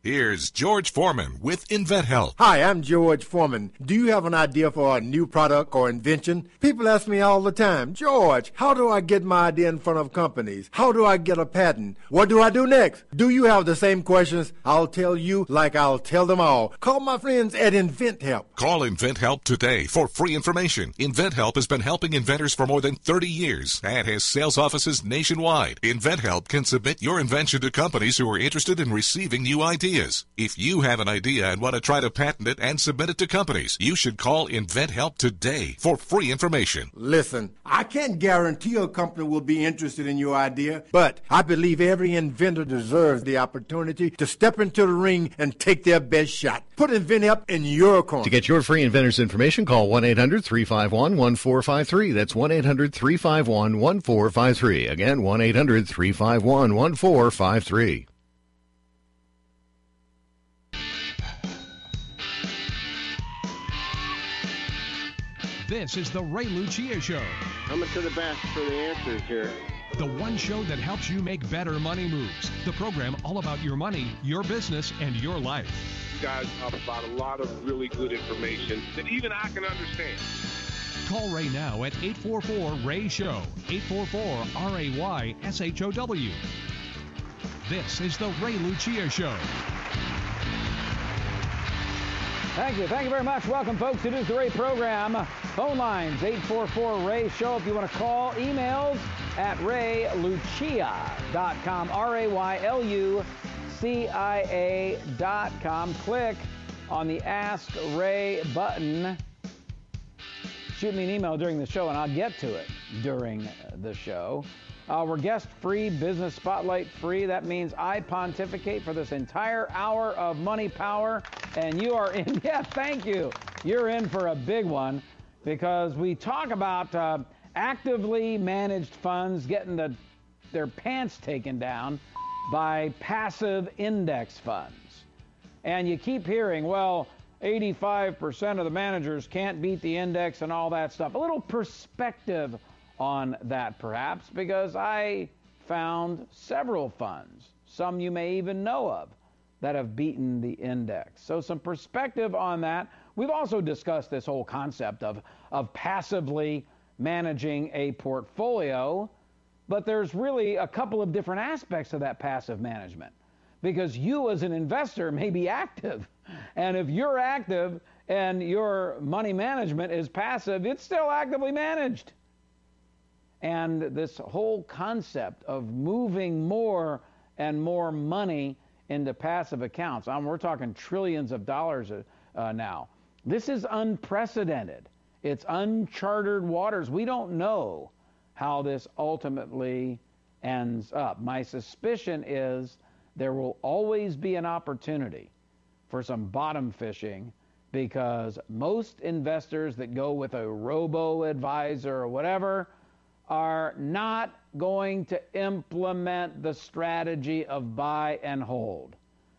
Here's George Foreman with InventHelp. Hi, I'm George Foreman. Do you have an idea for a new product or invention? People ask me all the time, George, how do I get my idea in front of companies? How do I get a patent? What do I do next? Do you have the same questions? I'll tell you like I'll tell them all. Call my friends at InventHelp. Call InventHelp today for free information. InventHelp has been helping inventors for more than 30 years and has sales offices nationwide. InventHelp can submit your invention to companies who are interested in receiving new ideas. If you have an idea and want to try to patent it and submit it to companies, you should call InventHelp today for free information. Listen, I can't guarantee a company will be interested in your idea, but I believe every inventor deserves the opportunity to step into the ring and take their best shot. Put InventHelp in your corner. To get your free inventor's information, call 1-800-351-1453. That's 1-800-351-1453. Again, 1-800-351-1453. This is the Ray Lucia Show. Coming to the best for the answers here. The one show that helps you make better money moves. The program all about your money, your business, and your life. You guys provide a lot of really good information that even I can understand. Call Ray now at 844-RAY-SHOW, 844-RAY-SHOW. This is the Ray Lucia Show. Thank you. Thank you very much. Welcome, folks. It is the Ray program. Phone lines, 844-RAY-SHOW. If you want to call, emails at raylucia.com, RAYLUCIA.com. Click on the Ask Ray button. Shoot me an email during the show, and I'll get to it during the show. We're guest free, business spotlight free. That means I pontificate for this entire hour of money power, and you are in. Yeah, thank you. You're in for a big one because we talk about actively managed funds getting their pants taken down by passive index funds. And you keep hearing, well, 85% of the managers can't beat the index and all that stuff. A little perspective on that, perhaps, because I found several funds, some you may even know of, that have beaten the index. So some perspective on that. We've also discussed this whole concept of passively managing a portfolio, but there's really a couple of different aspects of that passive management, because you as an investor may be active, and if you're active and your money management is passive, it's still actively managed. And this whole concept of moving more and more money into passive accounts, we're talking trillions of dollars now. This is unprecedented. It's uncharted waters. We don't know how this ultimately ends up. My suspicion is there will always be an opportunity for some bottom fishing, because most investors that go with a robo-advisor or whatever are not going to implement the strategy of buy and hold.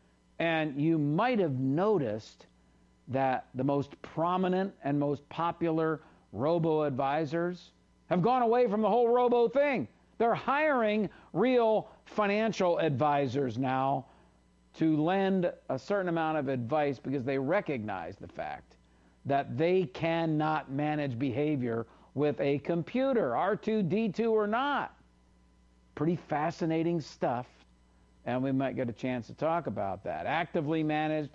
And you might have noticed that the most prominent and most popular robo-advisors have gone away from the whole robo thing. They're hiring real financial advisors now to lend a certain amount of advice because they recognize the fact that they cannot manage behavior with a computer, R2-D2 or not. Pretty fascinating stuff, and we might get a chance to talk about that. Actively managed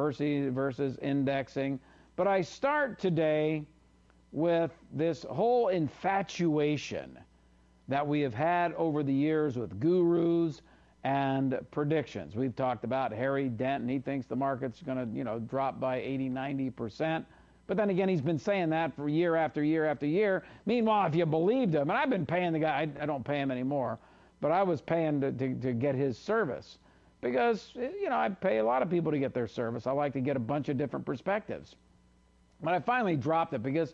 versus indexing. But I start today with this whole infatuation that we have had over the years with gurus and predictions. We've talked about Harry Dent, and he thinks the market's going to, drop by 80, 90%. But then again, he's been saying that for year after year after year. Meanwhile, if you believed him, and I've been paying the guy, I don't pay him anymore, but I was paying to get his service because, I pay a lot of people to get their service. I like to get a bunch of different perspectives. But I finally dropped it because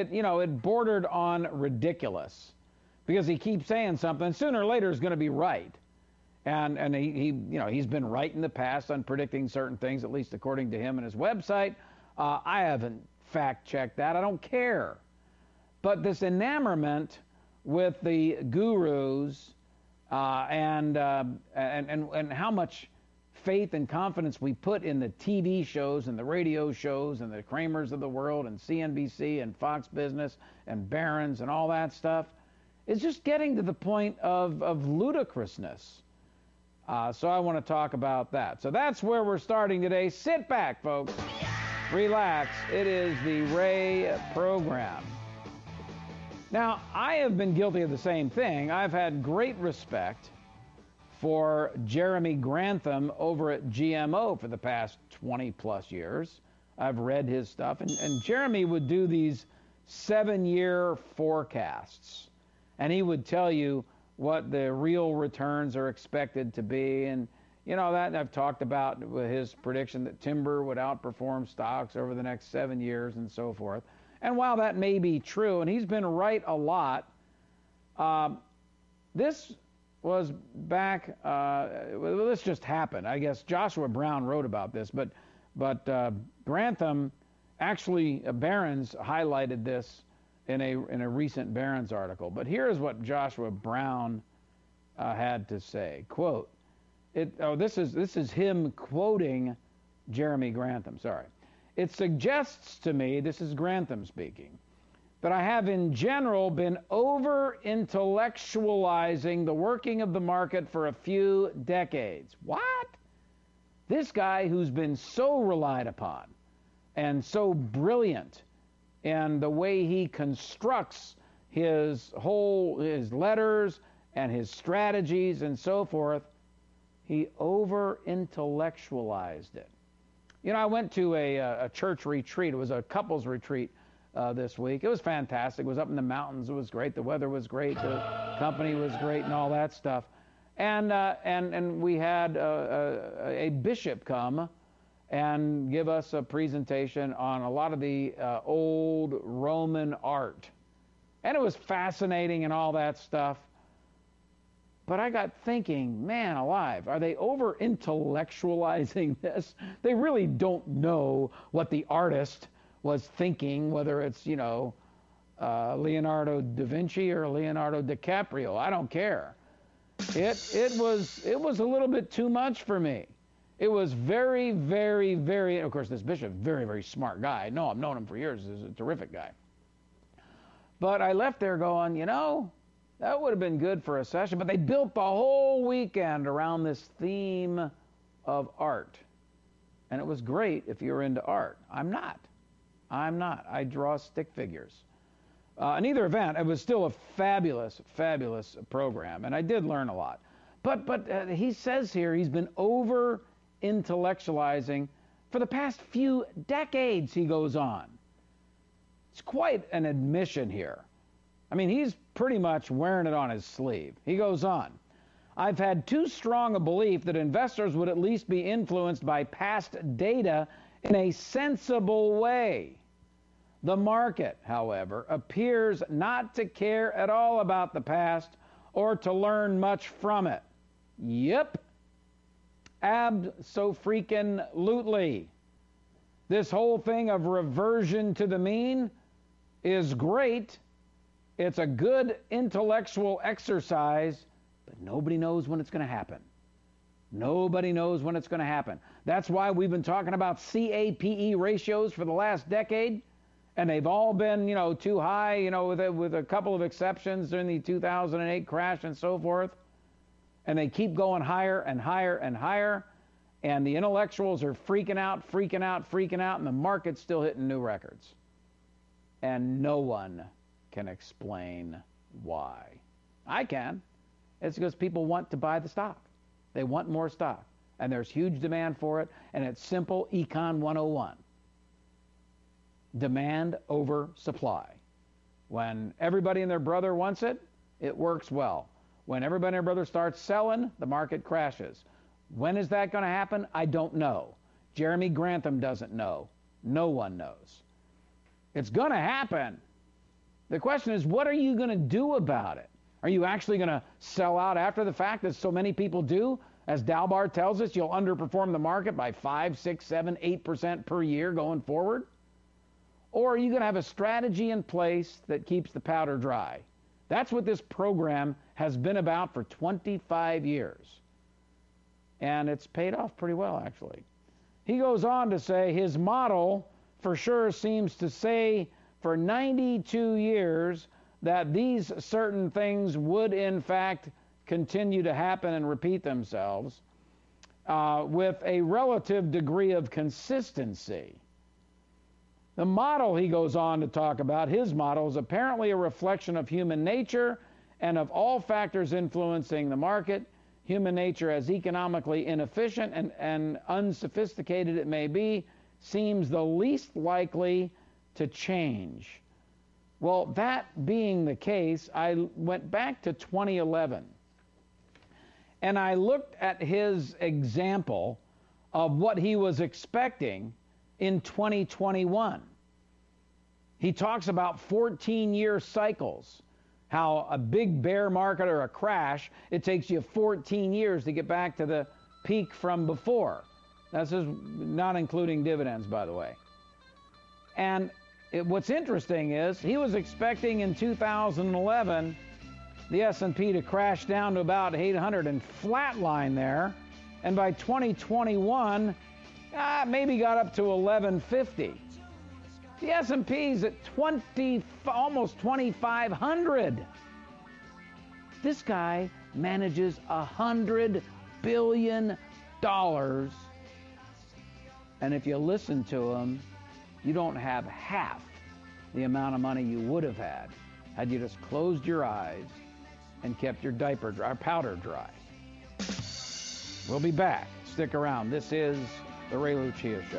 it bordered on ridiculous, because he keeps saying something, sooner or later is going to be right. And he's been right in the past on predicting certain things, at least according to him and his website. I haven't fact-checked that. I don't care. But this enamorment with the gurus and how much faith and confidence we put in the TV shows and the radio shows and the Kramers of the world and CNBC and Fox Business and Barron's and all that stuff is just getting to the point of ludicrousness. So I want to talk about that. So that's where we're starting today. Sit back, folks. Relax. It is the Ray program. Now, I have been guilty of the same thing. I've had great respect for Jeremy Grantham over at GMO for the past 20 plus years. I've read his stuff, and Jeremy would do these 7-year forecasts, and he would tell you what the real returns are expected to be. And you know, that I've talked about with his prediction that timber would outperform stocks over the next 7 years and so forth. And while that may be true, and he's been right a lot, this was back, well, this just happened. I guess Joshua Brown wrote about this, but Grantham, actually Barron's highlighted this in a recent Barron's article. But here's what Joshua Brown had to say. Quote, this is him quoting Jeremy Grantham, sorry. It suggests to me, this is Grantham speaking, that I have in general been over-intellectualizing the working of the market for a few decades. What? This guy who's been so relied upon and so brilliant in the way he constructs his letters and his strategies and so forth, he over-intellectualized it. You know, I went to a church retreat. It was a couples retreat this week. It was fantastic. It was up in the mountains. It was great. The weather was great. The company was great and all that stuff. And we had a bishop come and give us a presentation on a lot of the old Roman art. And it was fascinating and all that stuff. But I got thinking, man alive, are they over-intellectualizing this? They really don't know what the artist was thinking, whether it's, you know, Leonardo da Vinci or Leonardo DiCaprio. I don't care. It was a little bit too much for me. It was very, very, very, and of course, this bishop, very, very smart guy. No, I've known him for years. He's a terrific guy. But I left there going, you know, that would have been good for a session, but they built the whole weekend around this theme of art. And it was great if you were into art. I'm not. I draw stick figures. In either event, it was still a fabulous, fabulous program, and I did learn a lot. But he says here he's been over-intellectualizing for the past few decades, he goes on. It's quite an admission here. I mean, he's pretty much wearing it on his sleeve. He goes on. I've had too strong a belief that investors would at least be influenced by past data in a sensible way. The market, however, appears not to care at all about the past or to learn much from it. Yep. Abso-freaking-lutely. This whole thing of reversion to the mean is great. It's a good intellectual exercise, but nobody knows when it's going to happen. Nobody knows when it's going to happen. That's why we've been talking about CAPE ratios for the last decade, and they've all been, you know, too high, you know, with a couple of exceptions during the 2008 crash and so forth. And they keep going higher and higher and higher, and the intellectuals are freaking out, and the market's still hitting new records. And no one can explain why. I can. It's because people want to buy the stock. They want more stock. And there's huge demand for it. And it's simple Econ 101. Demand over supply. When everybody and their brother wants it, it works well. When everybody and their brother starts selling, the market crashes. When is that going to happen? I don't know. Jeremy Grantham doesn't know. No one knows. It's going to happen. The question is, what are you going to do about it? Are you actually going to sell out after the fact, as so many people do? As Dalbar tells us, you'll underperform the market by 5, 6, 7, 8% per year going forward? Or are you going to have a strategy in place that keeps the powder dry? That's what this program has been about for 25 years. and it's paid off pretty well, actually. He goes on to say his model for sure seems to say for 92 years that these certain things would in fact continue to happen and repeat themselves with a relative degree of consistency. The model he goes on to talk about, his model, is apparently a reflection of human nature and of all factors influencing the market. Human nature, as economically inefficient and unsophisticated it may be, seems the least likely to change. Well, that being the case, I went back to 2011 and I looked at his example of what he was expecting in 2021. He talks about 14-year cycles, how a big bear market or a crash, it takes you 14 years to get back to the peak from before. That's just not including dividends, by the way. And what's interesting is he was expecting in 2011 the S&P to crash down to about 800 and flatline there. And by 2021, maybe got up to 1150. The S&P's at almost 2,500. This guy manages $100 billion. And if you listen to him, you don't have half the amount of money you would have had you just closed your eyes and kept your powder dry. We'll be back. Stick around. This is The Ray Lucia Show.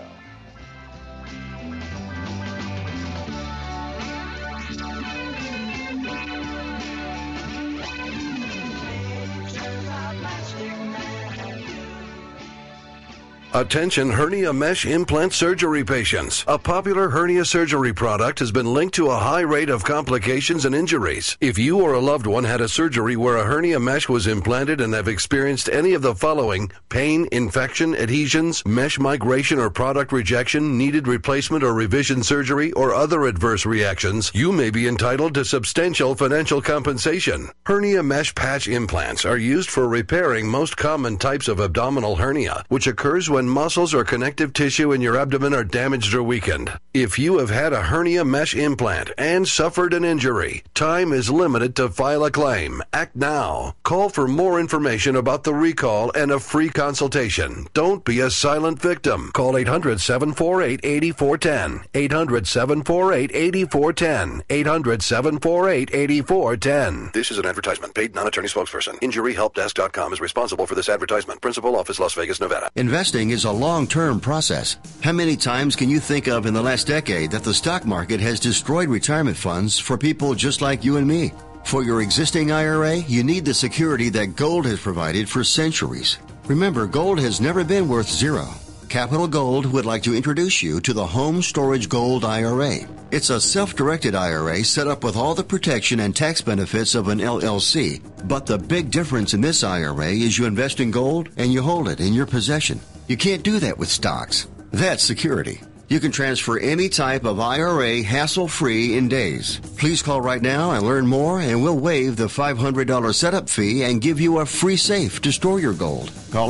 Attention hernia mesh implant surgery patients. A popular hernia surgery product has been linked to a high rate of complications and injuries. If you or a loved one had a surgery where a hernia mesh was implanted and have experienced any of the following: pain, infection, adhesions, mesh migration or product rejection, needed replacement or revision surgery, or other adverse reactions, you may be entitled to substantial financial compensation. Hernia mesh patch implants are used for repairing most common types of abdominal hernia, which occurs when muscles or connective tissue in your abdomen are damaged or weakened. If you have had a hernia mesh implant and suffered an injury, time is limited to file a claim. Act now. Call for more information about the recall and a free consultation. Don't be a silent victim. Call 800-748-8410. 800-748-8410. 800-748-8410. This is an advertisement. Paid non-attorney spokesperson. InjuryHelpDesk.com is responsible for this advertisement. Principal office, Las Vegas, Nevada. Investing is a long-term process. How many times can you think of in the last decade that the stock market has destroyed retirement funds for people just like you and me? For your existing IRA, you need the security that gold has provided for centuries. Remember, gold has never been worth zero. Capital Gold would like to introduce you to the Home Storage Gold IRA. It's a self-directed IRA set up with all the protection and tax benefits of an LLC. But the big difference in this IRA is you invest in gold and you hold it in your possession. You can't do that with stocks. That's security. You can transfer any type of IRA hassle-free in days. Please call right now and learn more, and we'll waive the $500 setup fee and give you a free safe to store your gold. Call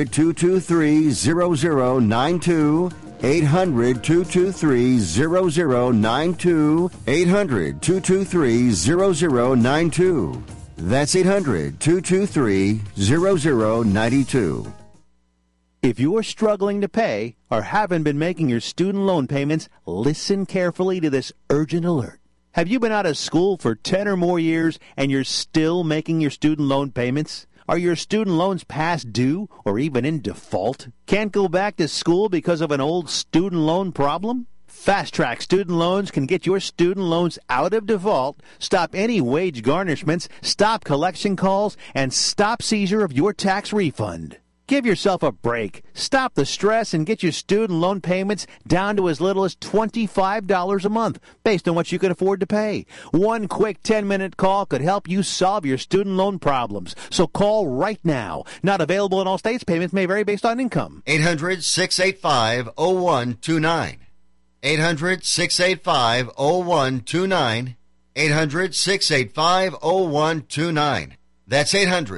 800-223-0092. 800-223-0092. 800-223-0092. That's 800-223-0092. If you're struggling to pay or haven't been making your student loan payments, listen carefully to this urgent alert. Have you been out of school for 10 or more years and you're still making your student loan payments? Are your student loans past due or even in default? Can't go back to school because of an old student loan problem? Fast Track Student Loans can get your student loans out of default, stop any wage garnishments, stop collection calls, and stop seizure of your tax refund. Give yourself a break. Stop the stress and get your student loan payments down to as little as $25 a month, based on what you can afford to pay. One quick 10-minute call could help you solve your student loan problems. So call right now. Not available in all states. Payments may vary based on income. 800-685-0129. 800-685-0129. 800-685-0129. That's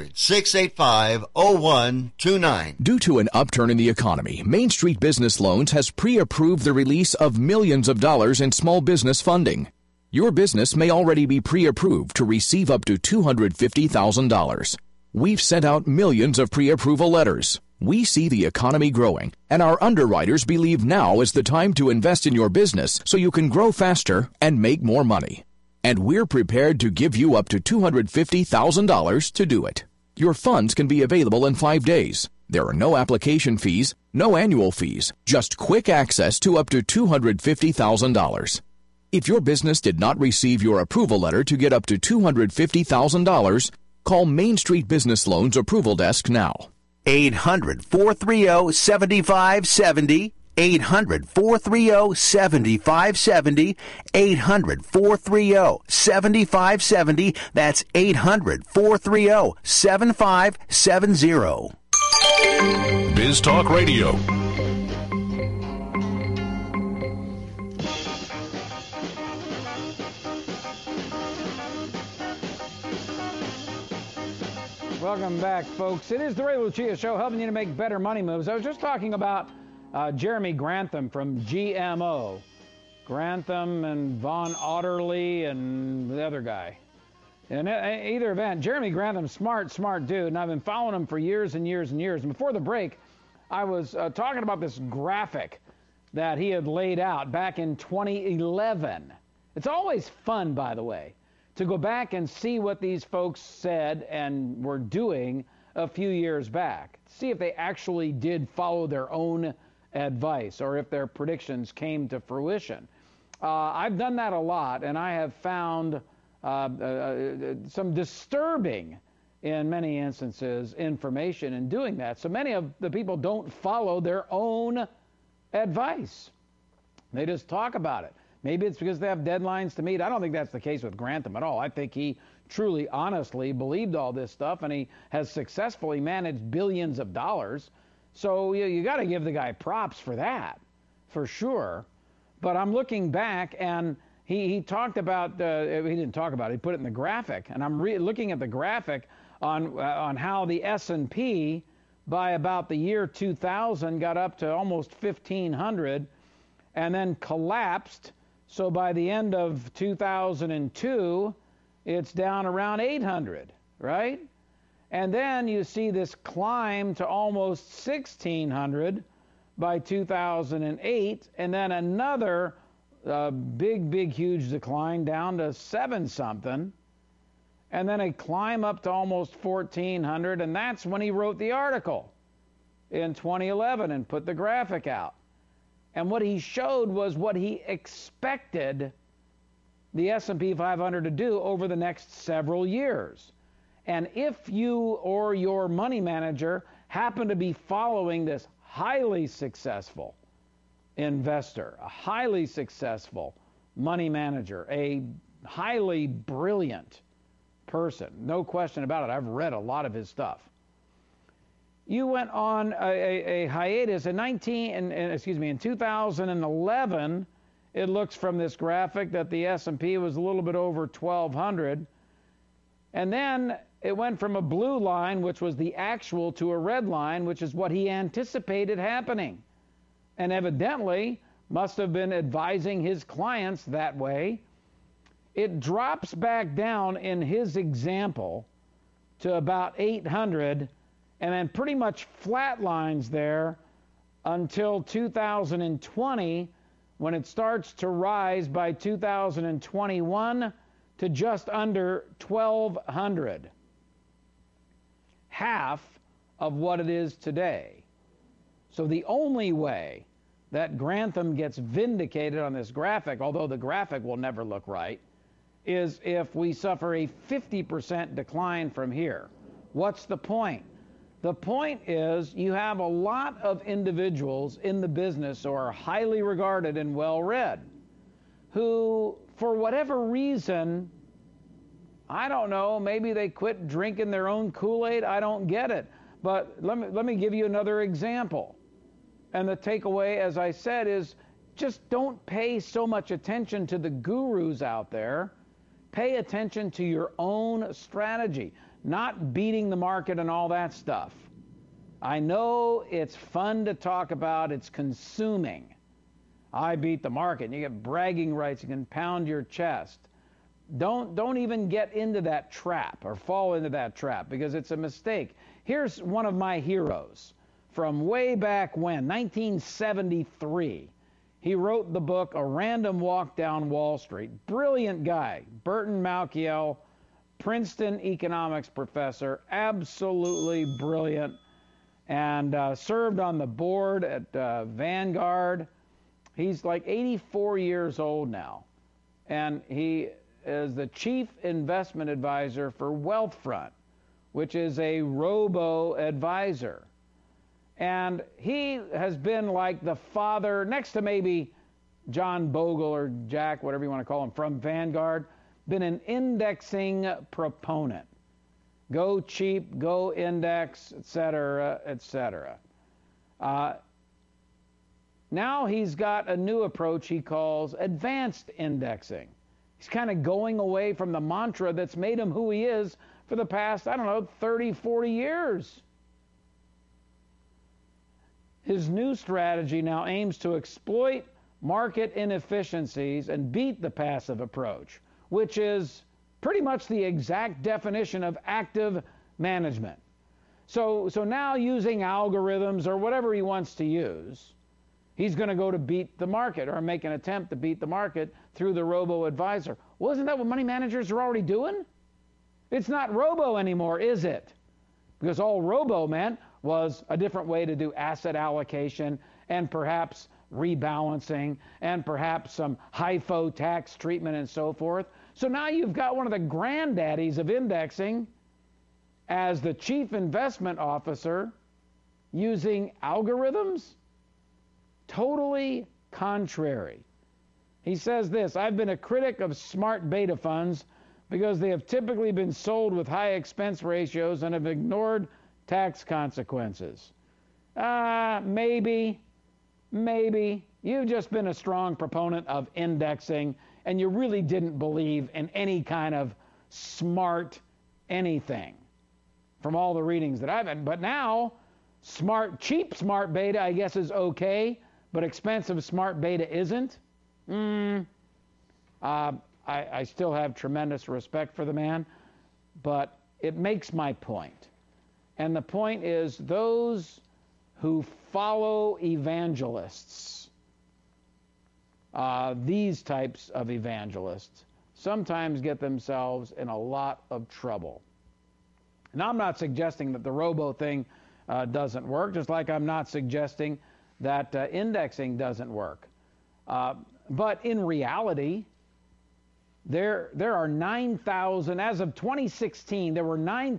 800-685-0129. Due to an upturn in the economy, Main Street Business Loans has pre-approved the release of millions of dollars in small business funding. Your business may already be pre-approved to receive up to $250,000. We've sent out millions of pre-approval letters. We see the economy growing, and our underwriters believe now is the time to invest in your business so you can grow faster and make more money. And we're prepared to give you up to $250,000 to do it. Your funds can be available in 5 days. There are no application fees, no annual fees, just quick access to up to $250,000. If your business did not receive your approval letter to get up to $250,000, call Main Street Business Loans Approval Desk now. 800-430-7570. 800-430-7570. 800-430-7570. That's 800-430-7570. Biz Talk Radio. Welcome back, folks. It is the Ray Lucia Show, helping you to make better money moves. I was just talking about Jeremy Grantham from GMO. Grantham and Von Otterly and the other guy. In either event, Jeremy Grantham, smart dude, and I've been following him for years and years and years. And before the break, I was talking about this graphic that he had laid out back in 2011. It's always fun, by the way, to go back and see what these folks said and were doing a few years back. See if they actually did follow their own advice or if their predictions came to fruition. I've done that a lot, and I have found some disturbing, in many instances, information in doing that. So many of the people don't follow their own advice. They just talk about it. Maybe it's because they have deadlines to meet. I don't think that's the case with Grantham at all. I think he truly, honestly believed all this stuff, and he has successfully managed billions of dollars. So you got to give the guy props for that, for sure. But I'm looking back, and he talked about, he didn't talk about it, he put it in the graphic. And I'm looking at the graphic on how the S&P by about the year 2000 got up to almost 1,500 and then collapsed. So by the end of 2002, it's down around 800, right? And then you see this climb to almost 1,600 by 2008, and then another big, huge decline down to 7-something, and then a climb up to almost 1,400, and that's when he wrote the article in 2011 and put the graphic out. And what he showed was what he expected the S&P 500 to do over the next several years. And if you or your money manager happen to be following this highly successful investor, a highly successful money manager, a highly brilliant person, no question about it. I've read a lot of his stuff. You went on a hiatus in 2011. It looks from this graphic that the S&P was a little bit over 1,200. And then it went from a blue line, which was the actual, to a red line, which is what he anticipated happening. And evidently must have been advising his clients that way. It drops back down in his example to about 800, and then pretty much flatlines there until 2020, when it starts to rise by 2021 to just under 1,200. Half of what it is today. So the only way that Grantham gets vindicated on this graphic, although the graphic will never look right, is if we suffer a 50% decline from here. What's the point? The point is you have a lot of individuals in the business who are highly regarded and well-read, who, for whatever reason, I don't know, maybe they quit drinking their own Kool-Aid, I don't get it. But let me give you another example. And the takeaway, as I said, is just don't pay so much attention to the gurus out there. Pay attention to your own strategy. not beating the market and all that stuff. I know it's fun to talk about. It's consuming. I beat the market. And you get bragging rights. You can pound your chest. Don't even get into that trap or fall into that trap, because it's a mistake. Here's one of my heroes from way back when, 1973. He wrote the book A Random Walk Down Wall Street. Brilliant guy. Burton Malkiel, Princeton economics professor, absolutely brilliant, and served on the board at Vanguard. He's like 84 years old now, and he is the chief investment advisor for Wealthfront, which is a robo-advisor. And he has been like the father, next to maybe John Bogle or Jack, whatever you want to call him, from Vanguard, been an indexing proponent. Go cheap, go index, et cetera, et cetera. Now he's got a new approach he calls advanced indexing. He's kind of going away from the mantra that's made him who he is for the past, 30, 40 years. His new strategy now aims to exploit market inefficiencies and beat the passive approach, which is pretty much the exact definition of active management. So now, using algorithms or whatever he wants to use, he's going to go to beat the market, or make an attempt to beat the market through the robo-advisor. Well, isn't that what money managers are already doing? It's not robo anymore, is it? Because all robo meant was a different way to do asset allocation and perhaps rebalancing and perhaps some HIFO tax treatment and so forth. So now you've got one of the granddaddies of indexing as the chief investment officer using algorithms? Totally contrary. He says this: I've been a critic of smart beta funds because they have typically been sold with high expense ratios and have ignored tax consequences. Maybe. You've just been a strong proponent of indexing, and you really didn't believe in any kind of smart anything from all the readings that I've had. But now, cheap smart beta, I guess, is okay, but expensive smart beta isn't. I still have tremendous respect for the man, but it makes my point. And the point is, those who follow evangelists, these types of evangelists, sometimes get themselves in a lot of trouble. Now, I'm not suggesting that the robo thing doesn't work, just like I'm not suggesting that indexing doesn't work. But in reality, there are 9,000, as of 2016, there were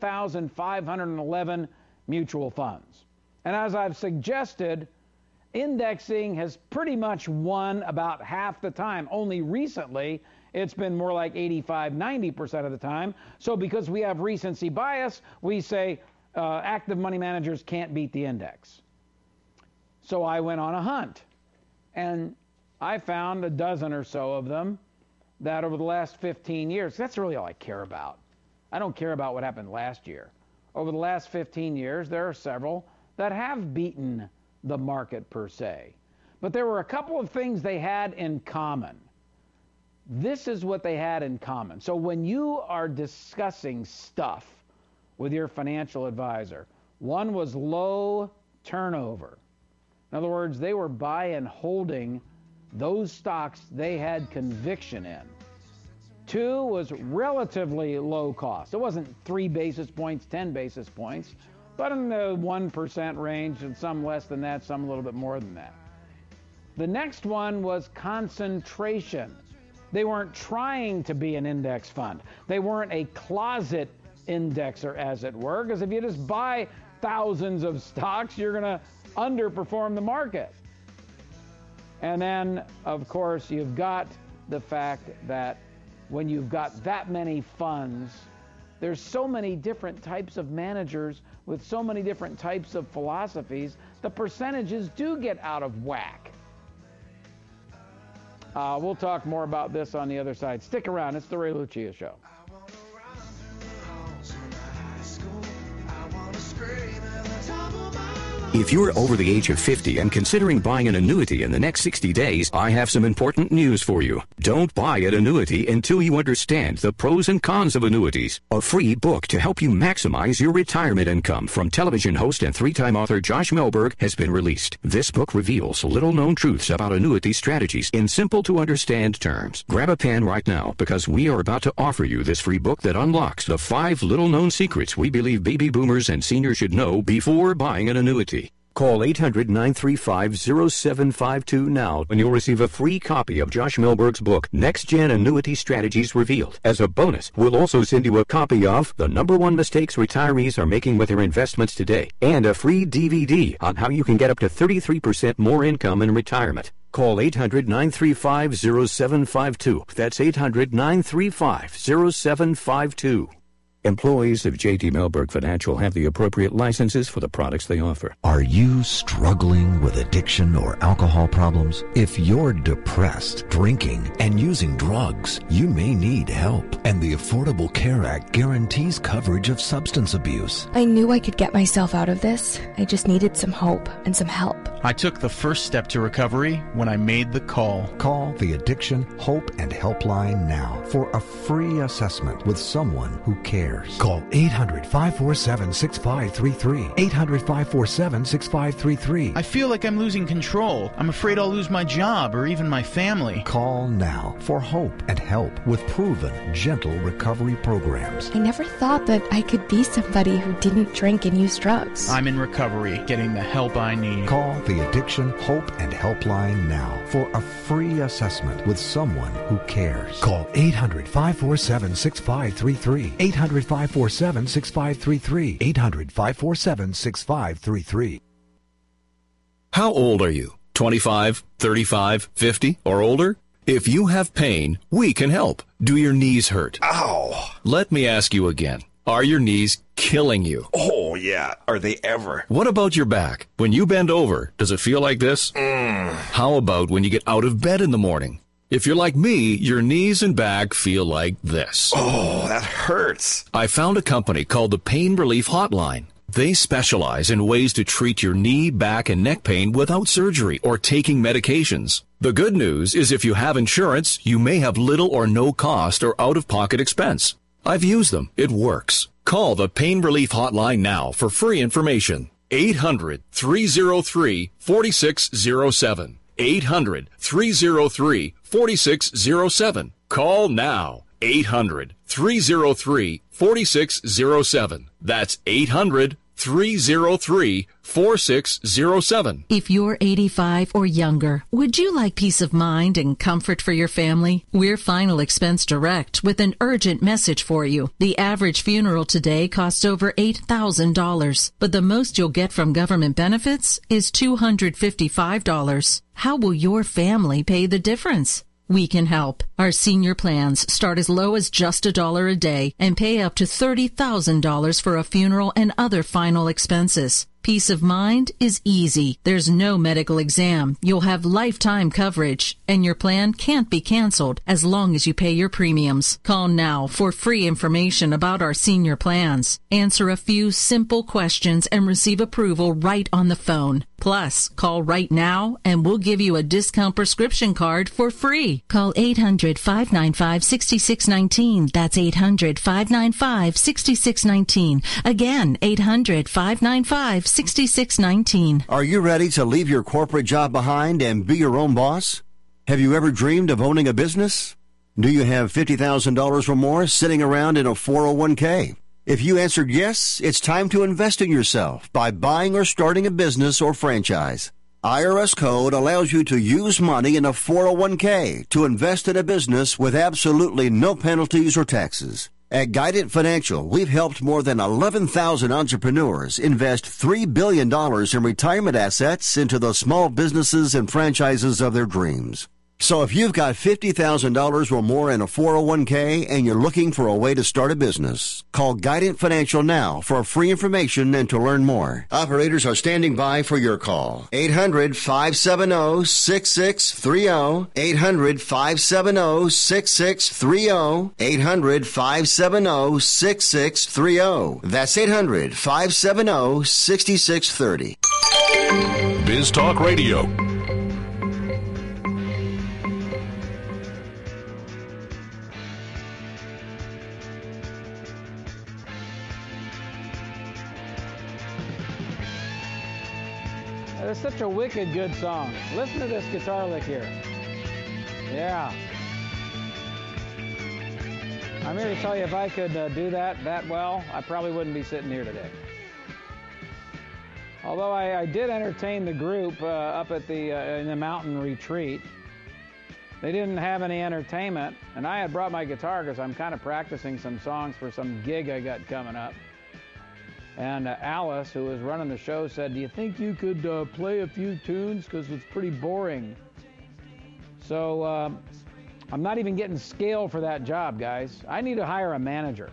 9,511 mutual funds. And as I've suggested, indexing has pretty much won about half the time. Only recently, it's been more like 85, 90% of the time. So because we have recency bias, we say active money managers can't beat the index. So I went on a hunt, and I found a dozen or so of them that over the last 15 years, that's really all I care about. I don't care about what happened last year. Over the last 15 years, there are several that have beaten the market per se. But there were a couple of things they had in common. This is what they had in common. So when you are discussing stuff with your financial advisor, one was low turnover. In other words, they were buying and holding those stocks they had conviction in. Two was relatively low cost. It wasn't 3 basis points, 10 basis points, but in the 1% range, and some less than that, some a little bit more than that. The next one was concentration. They weren't trying to be an index fund. They weren't a closet indexer, as it were, because if you just buy thousands of stocks, you're going to underperform the market. And then, of course, you've got the fact that when you've got that many funds, there's so many different types of managers with so many different types of philosophies, the percentages do get out of whack. We'll talk more about this on the other side. Stick around. It's the Ray Lucia Show. If you're over the age of 50 and considering buying an annuity in the next 60 days, I have some important news for you. Don't buy an annuity until you understand the pros and cons of annuities. A free book to help you maximize your retirement income from television host and three-time author Josh Melberg has been released. This book reveals little-known truths about annuity strategies in simple-to-understand terms. Grab a pen right now because we are about to offer you this free book that unlocks the 5 little-known secrets we believe baby boomers and seniors should know before buying an annuity. Call 800-935-0752 now and you'll receive a free copy of Josh Melberg's book, Next Gen Annuity Strategies Revealed. As a bonus, we'll also send you a copy of The Number 1 Mistakes Retirees Are Making with Their Investments Today and a free DVD on how you can get up to 33% more income in retirement. Call 800-935-0752. That's 800-935-0752. Employees of J.D. Melberg Financial have the appropriate licenses for the products they offer. Are you struggling with addiction or alcohol problems? If you're depressed, drinking, and using drugs, you may need help. And the Affordable Care Act guarantees coverage of substance abuse. I knew I could get myself out of this. I just needed some hope and some help. I took the first step to recovery when I made the call. Call the Addiction Hope and Helpline now for a free assessment with someone who cares. Call 800-547-6533. 800-547-6533. I feel like I'm losing control. I'm afraid I'll lose my job or even my family. Call now for hope and help with proven, gentle recovery programs. I never thought that I could be somebody who didn't drink and use drugs. I'm in recovery, getting the help I need. Call the Addiction Hope and Helpline now for a free assessment with someone who cares. Call 800-547-6533. 800-547-6533. 800-547-6533. How old are you? 25, 35, 50, or older? If you have pain, we can help. Do your knees hurt? Ow! Let me ask you again. Are your knees killing you? Oh, yeah. Are they ever? What about your back? When you bend over, does it feel like this? How about when you get out of bed in the morning? If you're like me, your knees and back feel like this. Oh, that hurts. I found a company called the Pain Relief Hotline. They specialize in ways to treat your knee, back, and neck pain without surgery or taking medications. The good news is if you have insurance, you may have little or no cost or out-of-pocket expense. I've used them. It works. Call the Pain Relief Hotline now for free information. 800-303-4607. 800-303-4607. Call now. 800-303-4607. That's 800-303-4607. If you're 85 or younger, would you like peace of mind and comfort for your family? We're Final Expense Direct with an urgent message for you. The average funeral today costs over $8,000, but the most you'll get from government benefits is $255. How will your family pay the difference? We can help. Our senior plans start as low as just $1 a day and pay up to $30,000 for a funeral and other final expenses. Peace of mind is easy. There's no medical exam. You'll have lifetime coverage, and your plan can't be canceled as long as you pay your premiums. Call now for free information about our senior plans. Answer a few simple questions and receive approval right on the phone. Plus, call right now and we'll give you a discount prescription card for free. Call 800-595-6619. That's 800-595-6619. Again, 800-595-6619. Are you ready to leave your corporate job behind and be your own boss? Have you ever dreamed of owning a business? Do you have $50,000 or more sitting around in a 401k? If you answered yes, it's time to invest in yourself by buying or starting a business or franchise. IRS code allows you to use money in a 401k to invest in a business with absolutely no penalties or taxes. At Guidant Financial, we've helped more than 11,000 entrepreneurs invest $3 billion in retirement assets into the small businesses and franchises of their dreams. So if you've got $50,000 or more in a 401k and you're looking for a way to start a business, call Guidant Financial now for free information and to learn more. Operators are standing by for your call. 800-570-6630. 800-570-6630. 800-570-6630. That's 800-570-6630. Biz Talk Radio. It's such a wicked good song. Listen to this guitar lick here. Yeah. I'm here to tell you, if I could do that well, I probably wouldn't be sitting here today. Although I did entertain the group up at in the mountain retreat. They didn't have any entertainment, and I had brought my guitar because I'm kind of practicing some songs for some gig I got coming up. And Alice, who was running the show, said, "Do you think you could play a few tunes? Because it's pretty boring." So I'm not even getting scale for that job, guys. I need to hire a manager.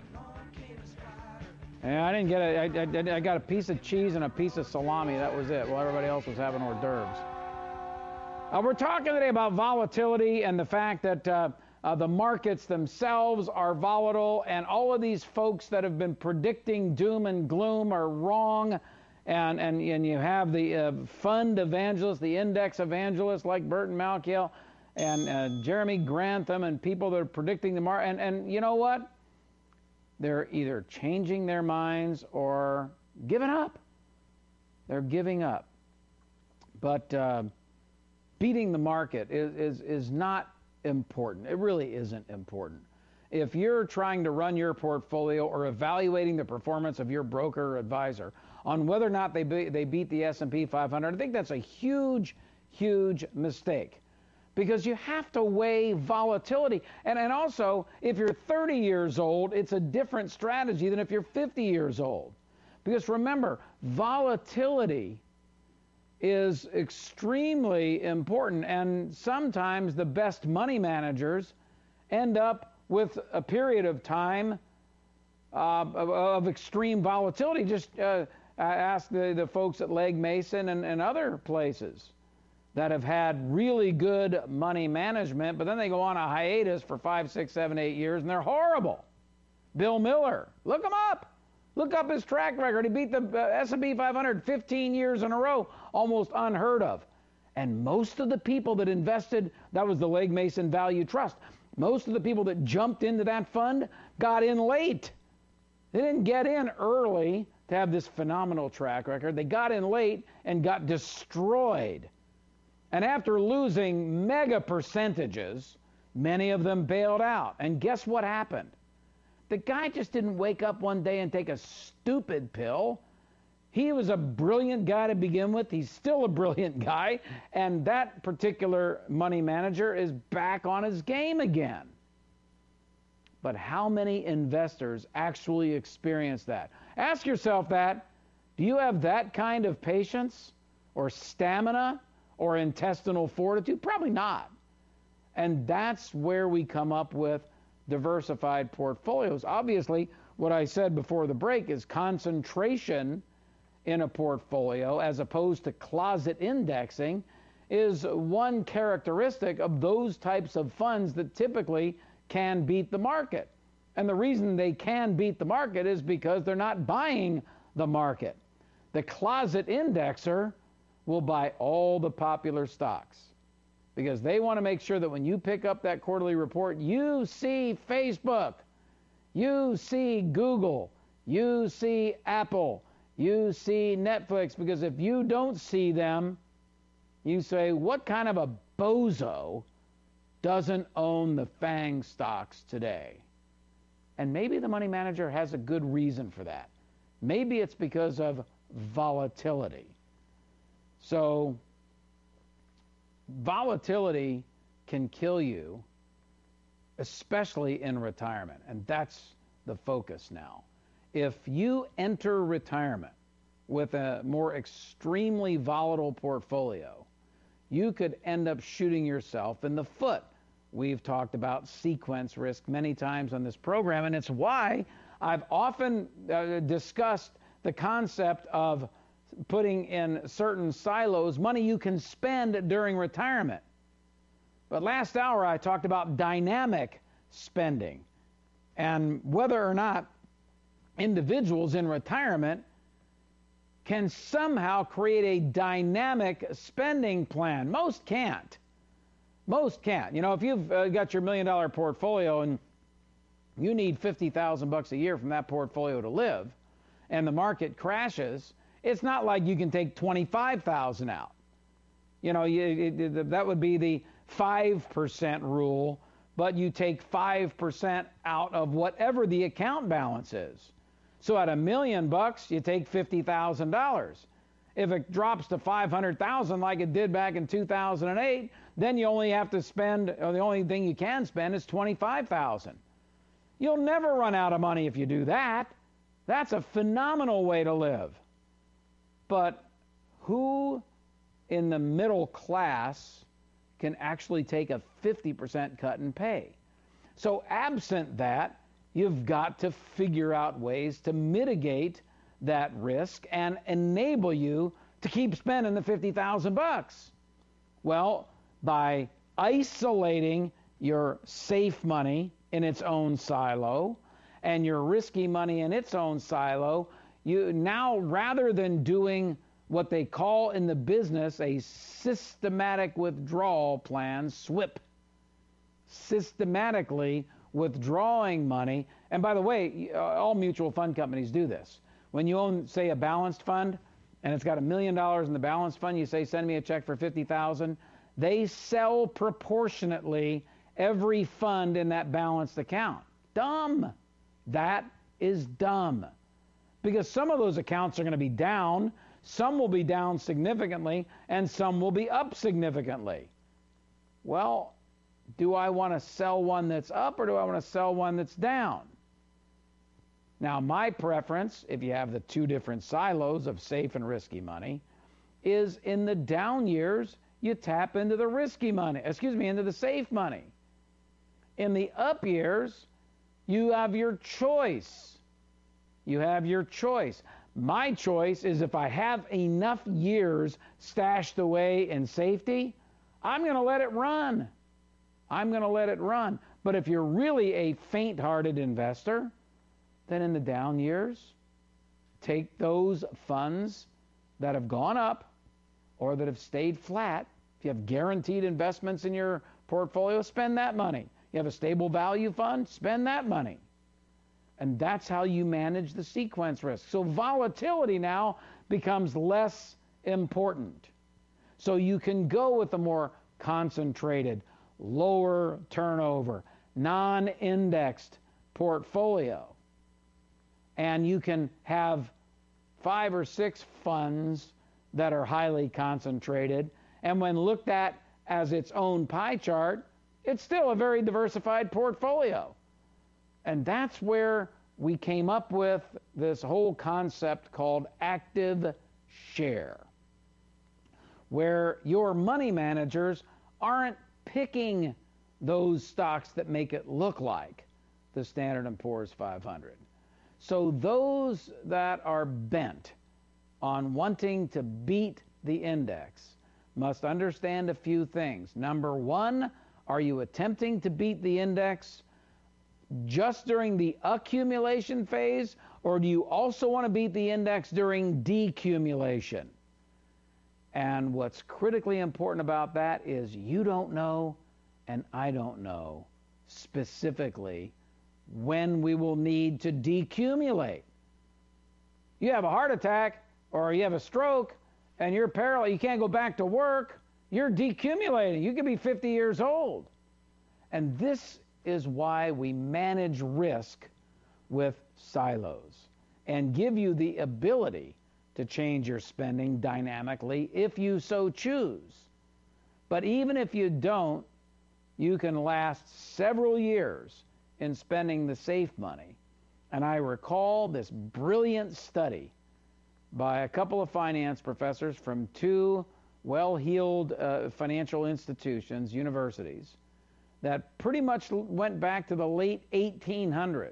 And I didn't get I got a piece of cheese and a piece of salami. That was it. While everybody else was having hors d'oeuvres. We're talking today about volatility and the fact that the markets themselves are volatile, and all of these folks that have been predicting doom and gloom are wrong. And you have the fund evangelists, the index evangelists like Burton Malkiel and Jeremy Grantham, and people that are predicting the market. And you know what? They're either changing their minds or giving up. They're giving up. But beating the market is not important. It really isn't important. If you're trying to run your portfolio or evaluating the performance of your broker or advisor on whether or not they beat the S&P 500, I think that's a huge, huge mistake. Because you have to weigh volatility. And also, if you're 30 years old, it's a different strategy than if you're 50 years old. Because remember, volatility is extremely important. And sometimes the best money managers end up with a period of time of extreme volatility. Just ask the folks at Legg Mason and other places that have had really good money management, but then they go on a hiatus for 5, 6, 7, 8 years, and they're horrible. Bill Miller, look him up. Look up his track record. He beat the S&P 500 15 years in a row, almost unheard of. And most of the people that invested, that was the Legg Mason Value Trust, most of the people that jumped into that fund got in late. They didn't get in early to have this phenomenal track record. They got in late and got destroyed. And after losing mega percentages, many of them bailed out. And guess what happened? The guy just didn't wake up one day and take a stupid pill. He was a brilliant guy to begin with. He's still a brilliant guy. And that particular money manager is back on his game again. But how many investors actually experience that? Ask yourself that. Do you have that kind of patience or stamina or intestinal fortitude? Probably not. And that's where we come up with diversified portfolios. Obviously, what I said before the break is concentration in a portfolio as opposed to closet indexing is one characteristic of those types of funds that typically can beat the market. And the reason they can beat the market is because they're not buying the market. The closet indexer will buy all the popular stocks because they want to make sure that when you pick up that quarterly report, you see Facebook, you see Google, you see Apple, you see Netflix, because if you don't see them, you say, what kind of a bozo doesn't own the FANG stocks today? And maybe the money manager has a good reason for that. Maybe it's because of volatility. So volatility can kill you, especially in retirement. And that's the focus now. If you enter retirement with a more extremely volatile portfolio, you could end up shooting yourself in the foot. We've talked about sequence risk many times on this program, and it's why I've often discussed the concept of putting in certain silos money you can spend during retirement. But last hour I talked about dynamic spending and whether or not individuals in retirement can somehow create a dynamic spending plan. Most can't. Most can't. You know, if you've got your $1 million portfolio and you need $50,000 a year from that portfolio to live, and the market crashes, it's not like you can take $25,000 out. You know, that would be the 5% rule, but you take 5% out of whatever the account balance is. So at $1 million, you take $50,000. If it drops to $500,000 like it did back in 2008, then you only have to spend, or the only thing you can spend is $25,000. You'll never run out of money if you do that. That's a phenomenal way to live. But who in the middle class can actually take a 50% cut in pay? So absent that, you've got to figure out ways to mitigate that risk and enable you to keep spending the $50,000. Well, by isolating your safe money in its own silo and your risky money in its own silo, you now, rather than doing what they call in the business a systematic withdrawal plan, SWIP, systematically withdrawing money. And by the way, all mutual fund companies do this. When you own, say, a balanced fund, and it's got $1 million in the balanced fund, you say, send me a check for $50,000. They sell proportionately every fund in that balanced account. Dumb. That is dumb. Because some of those accounts are going to be down, some will be down significantly, and some will be up significantly. Well, do I want to sell one that's up, or do I want to sell one that's down? Now, my preference, if you have the two different silos of safe and risky money, is in the down years, you tap into the risky money, into the safe money. In the up years, you have your choice. You have your choice. My choice is, if I have enough years stashed away in safety, I'm going to let it run. I'm going to let it run. But if you're really a faint-hearted investor, then in the down years, take those funds that have gone up or that have stayed flat. If you have guaranteed investments in your portfolio, spend that money. You have a stable value fund, spend that money. And that's how you manage the sequence risk. So volatility now becomes less important. So you can go with a more concentrated, lower turnover, non-indexed portfolio. And you can have 5 or 6 funds that are highly concentrated. And when looked at as its own pie chart, it's still a very diversified portfolio. And that's where we came up with this whole concept called active share, where your money managers aren't picking those stocks that make it look like the Standard & Poor's 500. So those that are bent on wanting to beat the index must understand a few things. Number one, are you attempting to beat the index just during the accumulation phase, or do you also want to beat the index during decumulation? And what's critically important about that is you don't know, and I don't know specifically when we will need to decumulate. You have a heart attack or you have a stroke and you're paralyzed, you can't go back to work, you're decumulating. You could be 50 years old. And this is why we manage risk with silos and give you the ability to change your spending dynamically if you so choose. But even if you don't, you can last several years in spending the safe money. And I recall this brilliant study by a couple of finance professors from 2 well-heeled financial institutions, universities, that pretty much went back to the late 1800s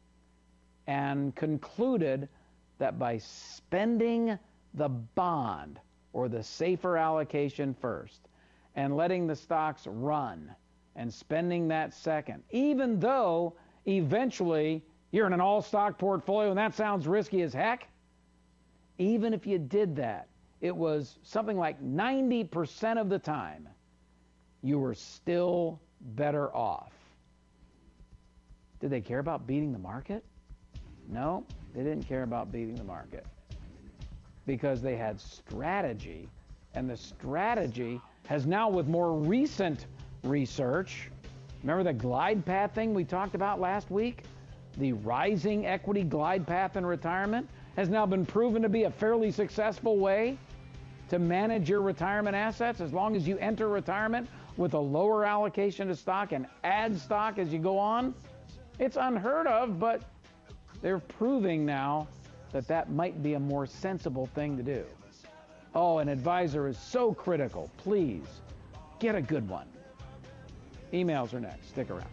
and concluded that by spending the bond or the safer allocation first and letting the stocks run and spending that second, even though eventually you're in an all-stock portfolio and that sounds risky as heck, even if you did that, it was something like 90% of the time you were still better off. Did they care about beating the market? No, they didn't care about beating the market because they had strategy, and the strategy has now, with more recent research, remember the glide path thing we talked about last week? The rising equity glide path in retirement has now been proven to be a fairly successful way to manage your retirement assets as long as you enter retirement with a lower allocation to stock and add stock as you go on. It's unheard of, but they're proving now that that might be a more sensible thing to do. Oh, an advisor is so critical. Please, get a good one. Emails are next. Stick around.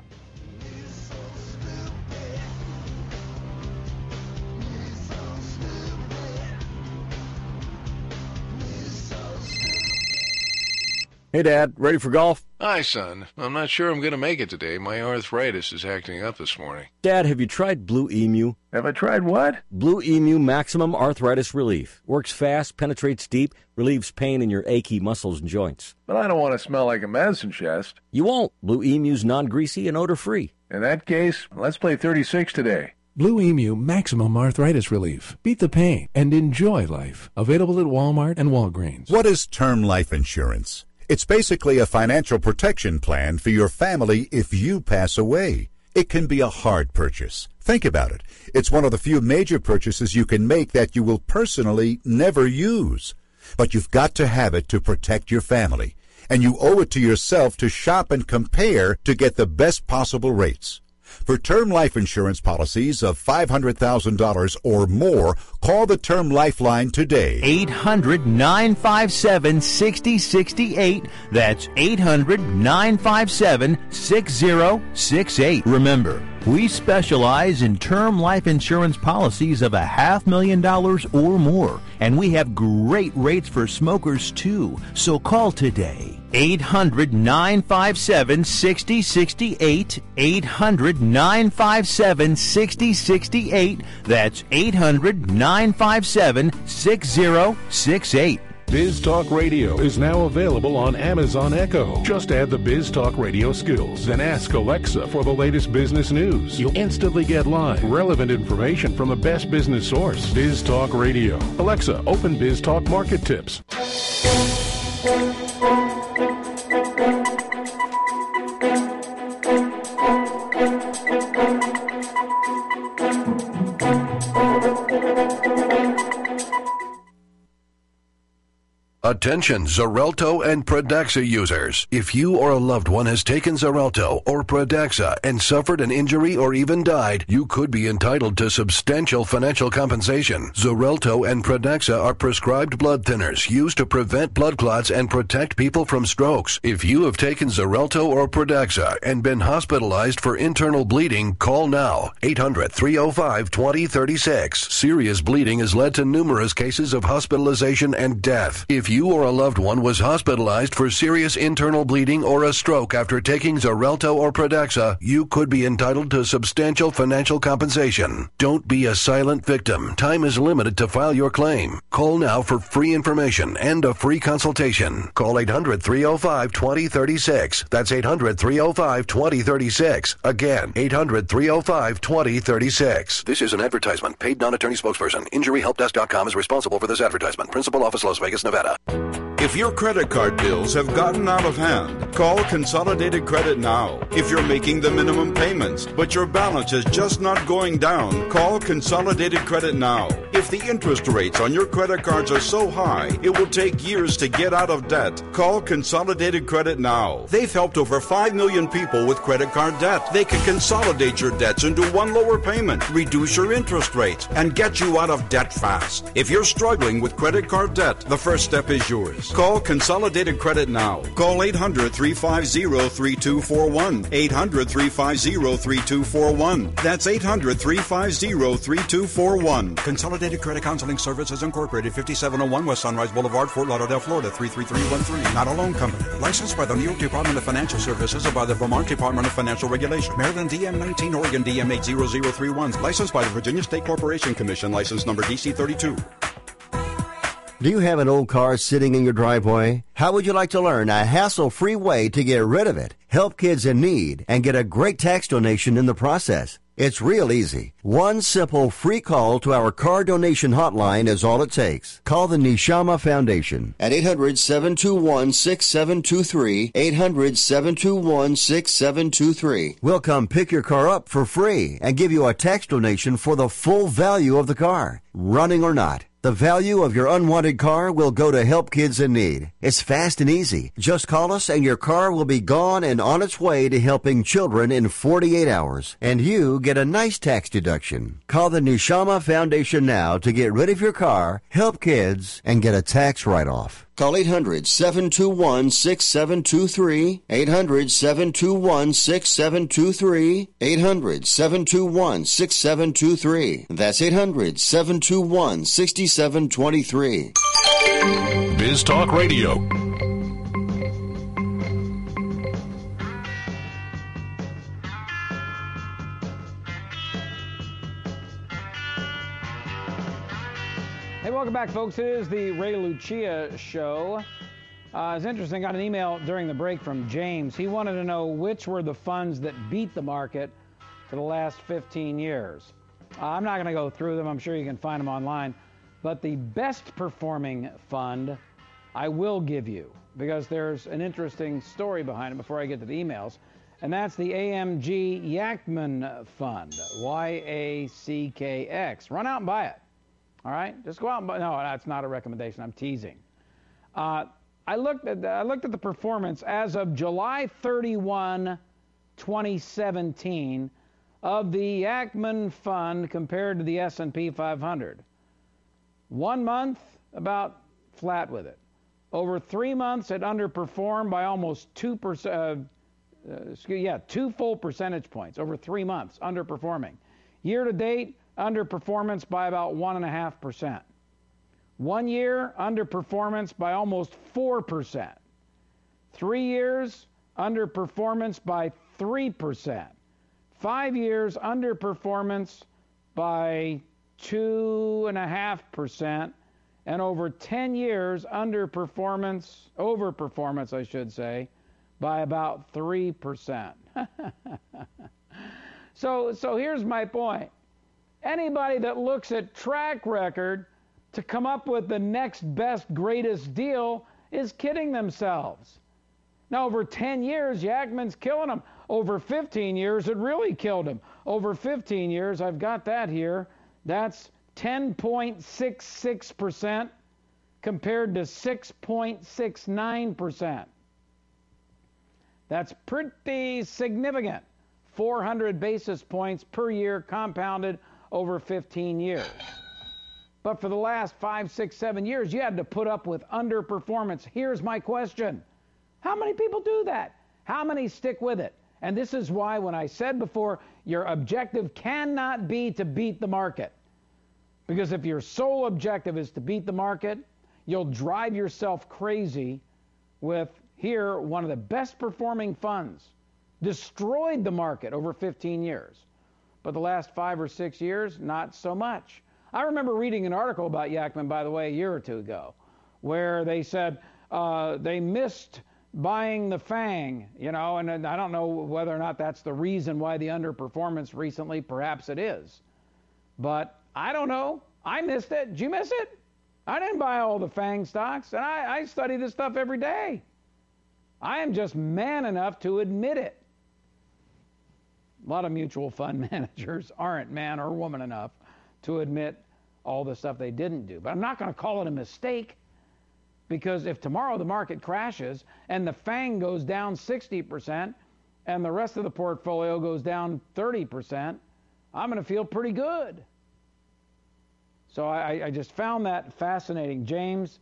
Hey, Dad, ready for golf? Hi, son. I'm not sure I'm going to make it today. My arthritis is acting up this morning. Dad, have you tried Blue Emu? Have I tried what? Blue Emu Maximum Arthritis Relief. Works fast, penetrates deep, relieves pain in your achy muscles and joints. But I don't want to smell like a medicine chest. You won't. Blue Emu's non-greasy and odor-free. In that case, let's play 36 today. Blue Emu Maximum Arthritis Relief. Beat the pain and enjoy life. Available at Walmart and Walgreens. What is term life insurance? It's basically a financial protection plan for your family if you pass away. It can be a hard purchase. Think about it. It's one of the few major purchases you can make that you will personally never use. But you've got to have it to protect your family. And you owe it to yourself to shop and compare to get the best possible rates. For term life insurance policies of $500,000 or more, call the Term Lifeline today. 800-957-6068. That's 800-957-6068. Remember, we specialize in term life insurance policies of $500,000 or more, and we have great rates for smokers too. So call today. 800-957-6068. 800-957-6068. That's 800-957-6068. Biz Talk Radio is now available on Amazon Echo. Just add the Biz Talk Radio skills, then ask Alexa for the latest business news. You'll instantly get live, relevant information from the best business source. Biz Talk Radio. Alexa, open Biz Talk Market Tips. Attention Xarelto and Pradaxa users. If you or a loved one has taken Xarelto or Pradaxa and suffered an injury or even died, you could be entitled to substantial financial compensation. Xarelto and Pradaxa are prescribed blood thinners used to prevent blood clots and protect people from strokes. If you have taken Xarelto or Pradaxa and been hospitalized for internal bleeding, call now. 800-305-2036. Serious bleeding has led to numerous cases of hospitalization and death. If you or a loved one was hospitalized for serious internal bleeding or a stroke after taking Xarelto or Pradaxa, you could be entitled to substantial financial compensation. Don't be a silent victim. Time is limited to file your claim. Call now for free information and a free consultation. Call 800-305-2036. That's 800-305-2036. Again, 800-305-2036. This is an advertisement. Paid non-attorney spokesperson. InjuryHelpDesk.com is responsible for this advertisement. Principal office, Las Vegas, Nevada. If your credit card bills have gotten out of hand, call Consolidated Credit now. If you're making the minimum payments, but your balance is just not going down, call Consolidated Credit now. If the interest rates on your credit cards are so high, it will take years to get out of debt, call Consolidated Credit now. They've helped over 5 million people with credit card debt. They can consolidate your debts into one lower payment, reduce your interest rates, and get you out of debt fast. If you're struggling with credit card debt, the first step is yours. Call Consolidated Credit now. Call 800-350-3241. 800-350-3241. That's 800-350-3241. Consolidated Credit Counseling Services Incorporated, 5701 West Sunrise Boulevard, Fort Lauderdale, Florida, 33313. Not a loan company. Licensed by the New York Department of Financial Services and by the Vermont Department of Financial Regulation. Maryland DM 19, Oregon DM 80031. Licensed by the Virginia State Corporation Commission. License number DC 32. Do you have an old car sitting in your driveway? How would you like to learn a hassle-free way to get rid of it, help kids in need, and get a great tax donation in the process? It's real easy. One simple free call to our car donation hotline is all it takes. Call the Neshama Foundation at 800-721-6723, 800-721-6723. We'll come pick your car up for free and give you a tax donation for the full value of the car, running or not. The value of your unwanted car will go to help kids in need. It's fast and easy. Just call us and your car will be gone and on its way to helping children in 48 hours. And you get a nice tax deduction. Call the Neshama Foundation now to get rid of your car, help kids, and get a tax write-off. Call 800-721-6723, 800-721-6723, 800-721-6723. That's 800-721-6723. Biz Talk Radio. Hey, welcome back, folks. It is the Ray Lucia Show. It's interesting. I got an email during the break from James. He wanted to know which were the funds that beat the market for the last 15 years. I'm not going to go through them. I'm sure you can find them online. But the best performing fund I will give you, because there's an interesting story behind it before I get to the emails. And that's the AMG Yacktman Fund, YACKX. Run out and buy it. All right, just go out and buy. No, that's not a recommendation. I'm teasing. I looked at the performance as of July 31, 2017, of the Yacktman Fund compared to the S&P 500. 1 month, about flat with it. Over 3 months, it underperformed by almost 2%. 2 full percentage points over 3 months, underperforming. Year to date, underperformance by about 1.5%. 1 year, underperformance by almost 4%. 3 years, underperformance by 3%. 5 years, underperformance by 2.5%. And over 10 years, overperformance, I should say, by about 3%. So here's my point. Anybody that looks at track record to come up with the next best, greatest deal is kidding themselves. Now, over 10 years, Yacktman's killing them. Over 15 years, it really killed him. Over 15 years, I've got that here. That's 10.66% compared to 6.69%. That's pretty significant. 400 basis points per year compounded over 15 years. But for the last 5, 6, 7 years, you had to put up with underperformance. Here's my question. How many people do that? How many stick with it? And this is why when I said before, your objective cannot be to beat the market. Because if your sole objective is to beat the market, you'll drive yourself crazy with here, one of the best performing funds. Destroyed the market over 15 years. But the last 5 or 6 years, not so much. I remember reading an article about Yacktman, by the way, a year or two ago, where they said they missed buying the FANG, and I don't know whether or not that's the reason why the underperformance recently. Perhaps it is. But I don't know. I missed it. Did you miss it? I didn't buy all the FANG stocks, and I study this stuff every day. I am just man enough to admit it. A lot of mutual fund managers aren't man or woman enough to admit all the stuff they didn't do. But I'm not going to call it a mistake, because if tomorrow the market crashes and the FANG goes down 60% and the rest of the portfolio goes down 30%, I'm going to feel pretty good. So I just found that fascinating. James,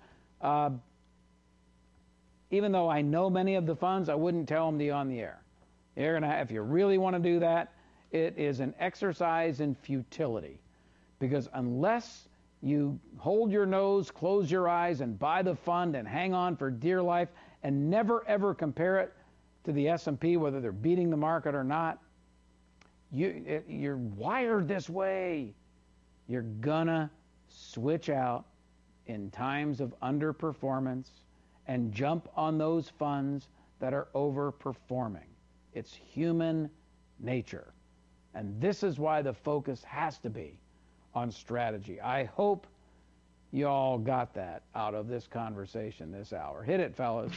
even though I know many of the funds, I wouldn't tell them to you on the air. If you really want to do that, it is an exercise in futility. Because unless you hold your nose, close your eyes, and buy the fund and hang on for dear life and never, ever compare it to the S&P, whether they're beating the market or not, you're wired this way. You're gonna switch out in times of underperformance and jump on those funds that are overperforming. It's human nature. And this is why the focus has to be on strategy. I hope you all got that out of this conversation this hour. Hit it, fellas.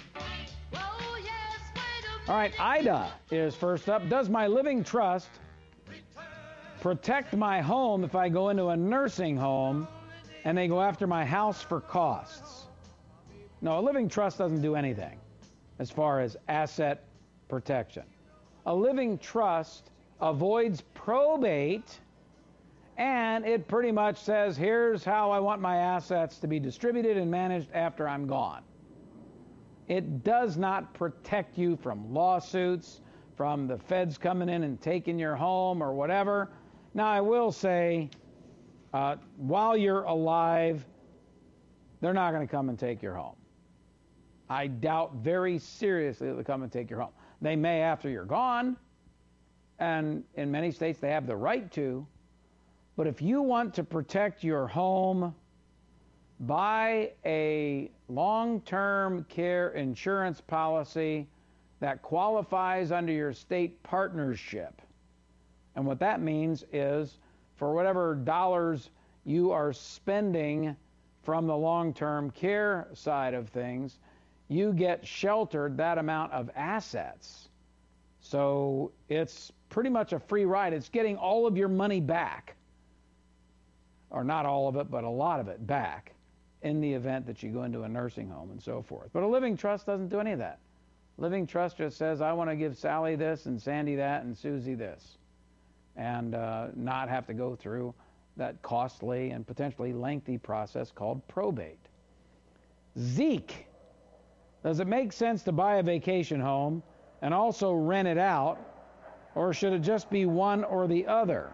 All right, Ida is first up. Does my living trust protect my home if I go into a nursing home and they go after my house for costs? No, a living trust doesn't do anything as far as asset protection. A living trust avoids probate, and it pretty much says, here's how I want my assets to be distributed and managed after I'm gone. It does not protect you from lawsuits, from the feds coming in and taking your home or whatever. Now, I will say, while you're alive, they're not going to come and take your home. I doubt very seriously that they'll come and take your home. They may after you're gone, and in many states they have the right to. But if you want to protect your home, buy a long-term care insurance policy that qualifies under your state partnership. And what that means is for whatever dollars you are spending from the long-term care side of things, you get sheltered that amount of assets. So it's pretty much a free ride. It's getting all of your money back, or not all of it, but a lot of it back in the event that you go into a nursing home and so forth. But a living trust doesn't do any of that. Living trust just says, I want to give Sally this and Sandy that and Susie this, and not have to go through that costly and potentially lengthy process called probate. Zeke, does it make sense to buy a vacation home and also rent it out, or should it just be one or the other?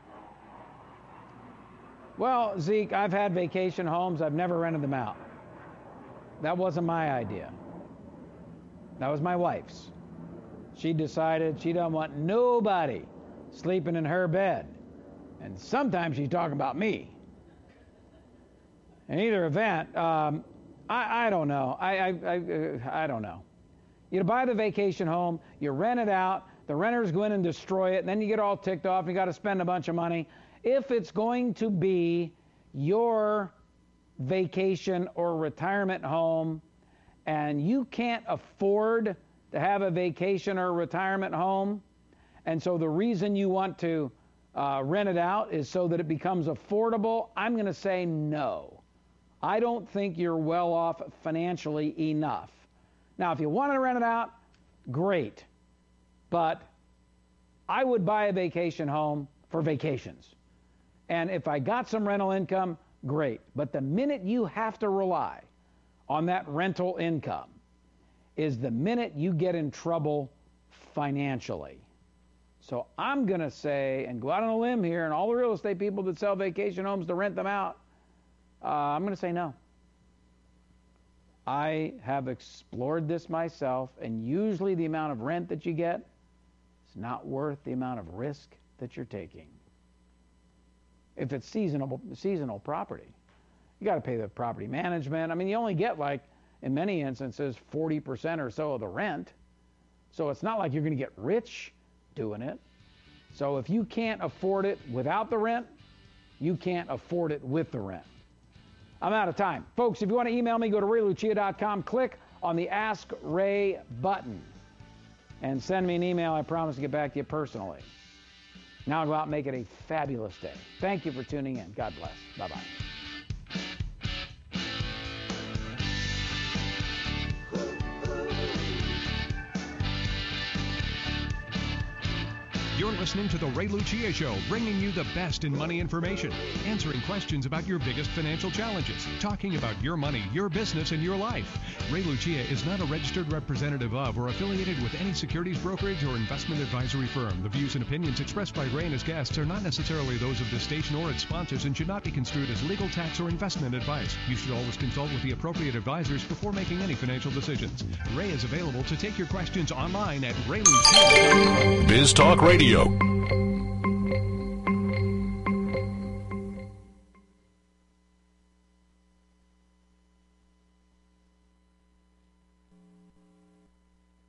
Well, Zeke, I've had vacation homes. I've never rented them out. That wasn't my idea. That was my wife's. She decided she doesn't want nobody sleeping in her bed. And sometimes she's talking about me. In either event, I don't know. I don't know. You buy the vacation home, you rent it out, the renters go in and destroy it, and then you get all ticked off, you got to spend a bunch of money. If it's going to be your vacation or retirement home, and you can't afford to have a vacation or retirement home, and so the reason you want to rent it out is so that it becomes affordable, I'm going to say no. I don't think you're well off financially enough. Now, if you want to rent it out, great. But I would buy a vacation home for vacations. And if I got some rental income, great. But the minute you have to rely on that rental income is the minute you get in trouble financially. So I'm going to say, and go out on a limb here, and all the real estate people that sell vacation homes to rent them out, I'm going to say no. I have explored this myself, and usually the amount of rent that you get is not worth the amount of risk that you're taking. If it's seasonal property, you got to pay the property management. I mean, you only get, like, in many instances, 40% or so of the rent. So it's not like you're going to get rich doing it. So if you can't afford it without the rent, you can't afford it with the rent. I'm out of time. Folks, if you want to email me, go to RayLucia.com, click on the Ask Ray button, and send me an email. I promise to get back to you personally. Now go out and make it a fabulous day. Thank you for tuning in. God bless. Bye-bye. You're listening to The Ray Lucia Show, bringing you the best in money information, answering questions about your biggest financial challenges, talking about your money, your business, and your life. Ray Lucia is not a registered representative of or affiliated with any securities brokerage or investment advisory firm. The views and opinions expressed by Ray and his guests are not necessarily those of this station or its sponsors and should not be construed as legal, tax, or investment advice. You should always consult with the appropriate advisors before making any financial decisions. Ray is available to take your questions online at RayLucia.com. Biz Talk Radio.